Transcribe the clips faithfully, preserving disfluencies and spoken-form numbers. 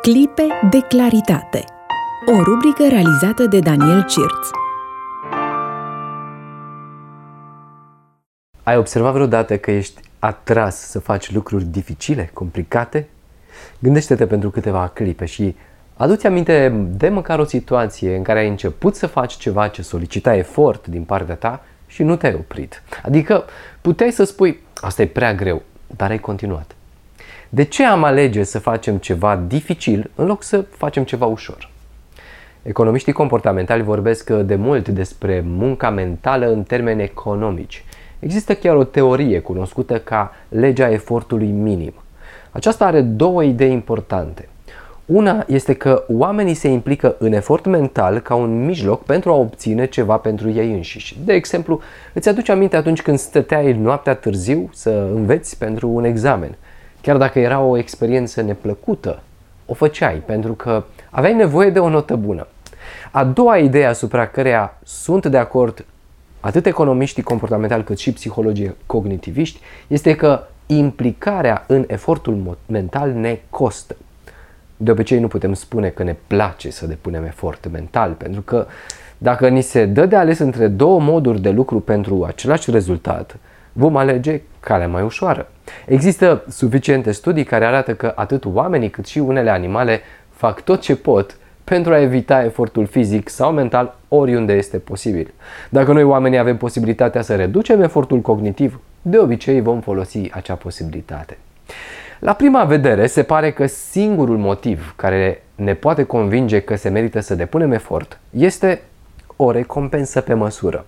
Clipe de claritate. O rubrică realizată de Daniel Cirț. Ai observat vreodată că ești atras să faci lucruri dificile, complicate? Gândește-te pentru câteva clipe și adu-ți aminte de măcar o situație în care ai început să faci ceva ce solicita efort din partea ta și nu te-ai oprit. Adică puteai să spui, asta e prea greu, dar ai continuat. De ce am alege să facem ceva dificil în loc să facem ceva ușor? Economiștii comportamentali vorbesc de mult despre munca mentală în termeni economici. Există chiar o teorie cunoscută ca legea efortului minim. Aceasta are două idei importante. Una este că oamenii se implică în efort mental ca un mijloc pentru a obține ceva pentru ei înșiși. De exemplu, îți aduci aminte atunci când stăteai noaptea târziu să înveți pentru un examen. Chiar dacă era o experiență neplăcută, o făceai pentru că aveai nevoie de o notă bună. A doua idee asupra căreia sunt de acord atât economiștii comportamentali cât și psihologii cognitiviști este că implicarea în efortul mental ne costă. De obicei nu putem spune că ne place să depunem efort mental, pentru că dacă ni se dă de ales între două moduri de lucru pentru același rezultat, vom alege calea mai ușoară. Există suficiente studii care arată că atât oamenii cât și unele animale fac tot ce pot pentru a evita efortul fizic sau mental oriunde este posibil. Dacă noi oamenii avem posibilitatea să reducem efortul cognitiv, de obicei vom folosi acea posibilitate. La prima vedere, se pare că singurul motiv care ne poate convinge că se merită să depunem efort este o recompensă pe măsură.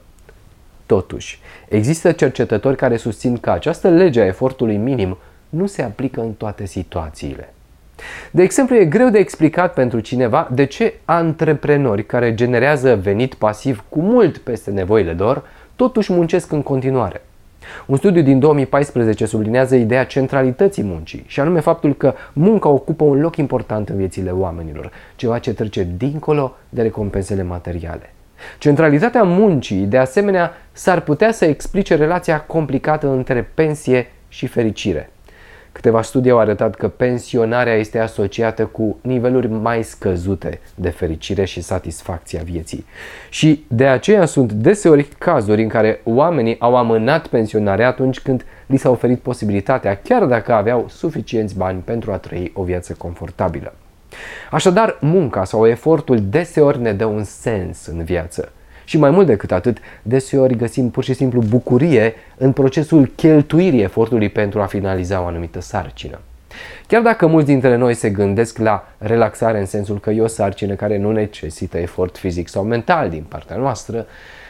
Totuși, există cercetători care susțin că această lege a efortului minim nu se aplică în toate situațiile. De exemplu, e greu de explicat pentru cineva de ce antreprenori care generează venit pasiv cu mult peste nevoile lor, totuși muncesc în continuare. Un studiu din două mii paisprezece sublinează ideea centralității muncii, și anume faptul că munca ocupă un loc important în viețile oamenilor, ceva ce trece dincolo de recompensele materiale. Centralitatea muncii, de asemenea, s-ar putea să explice relația complicată între pensie și fericire. Câteva studii au arătat că pensionarea este asociată cu niveluri mai scăzute de fericire și satisfacția vieții. Și de aceea sunt deseori cazuri în care oamenii au amânat pensionarea atunci când li s-a oferit posibilitatea, chiar dacă aveau suficienți bani pentru a trăi o viață confortabilă. Așadar, munca sau efortul deseori ne dă un sens în viață. Și mai mult decât atât, deseori găsim pur și simplu bucurie în procesul cheltuirii efortului pentru a finaliza o anumită sarcină. Chiar dacă mulți dintre noi se gândesc la relaxare în sensul că e o sarcină care nu necesită efort fizic sau mental din partea noastră,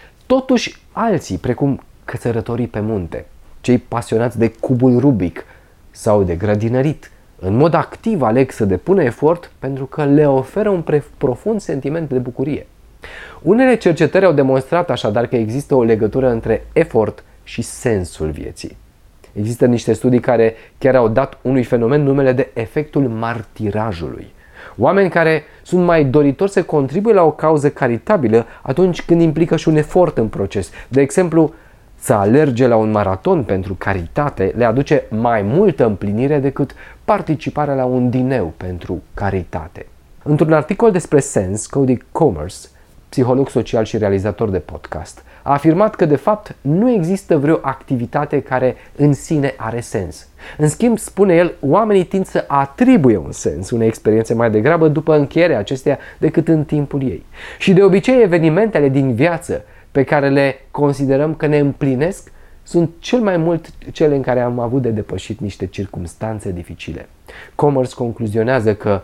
totuși alții, precum cățărătorii pe munte, cei pasionați de cubul Rubik sau de grădinărit, în mod activ aleg să depună efort pentru că le oferă un profund sentiment de bucurie. Unele cercetări au demonstrat așadar că există o legătură între efort și sensul vieții. Există niște studii care chiar au dat unui fenomen numele de efectul martirajului. Oameni care sunt mai doritori să contribuie la o cauză caritabilă atunci când implică și un efort în proces. De exemplu, să alerge la un maraton pentru caritate le aduce mai multă împlinire decât participarea la un dineu pentru caritate. Într-un articol despre sens, Cody Commerce, psiholog social și realizator de podcast, a afirmat că de fapt nu există vreo activitate care în sine are sens. În schimb, spune el, oamenii tind să atribuie un sens unei experiențe mai degrabă după încheierea acesteia decât în timpul ei. Și de obicei evenimentele din viață pe care le considerăm că ne împlinesc sunt cel mai mult cele în care am avut de depășit niște circumstanțe dificile. Commerce concluzionează că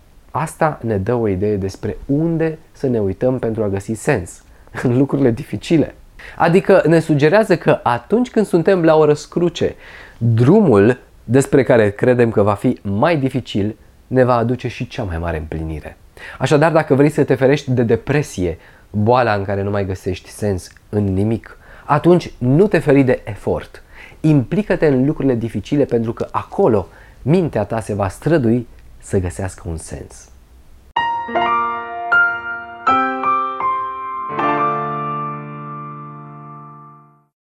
asta ne dă o idee despre unde să ne uităm pentru a găsi sens în lucrurile dificile. Adică ne sugerează că atunci când suntem la o răscruce, drumul despre care credem că va fi mai dificil ne va aduce și cea mai mare împlinire. Așadar, dacă vrei să te ferești de depresie, boala în care nu mai găsești sens în nimic, atunci nu te feri de efort. Implică-te în lucrurile dificile pentru că acolo mintea ta se va strădui să găsească un sens.